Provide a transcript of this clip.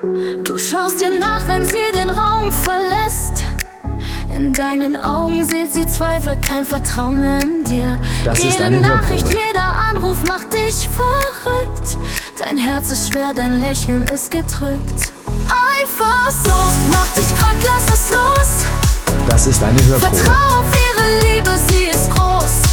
Du schaust ihr nach, wenn sie den Raum verlässt. In deinen Augen sieht sie Zweifel, kein Vertrauen mehr in dir. Das ist Jede eine Nachricht, Hörprobe. jeder Anruf macht dich verrückt. Dein Herz ist schwer, dein Lächeln ist gedrückt. Eifersucht macht dich krank, lass es los. Das ist eine Hörprobe. Vertrau auf ihre Liebe, sie ist groß.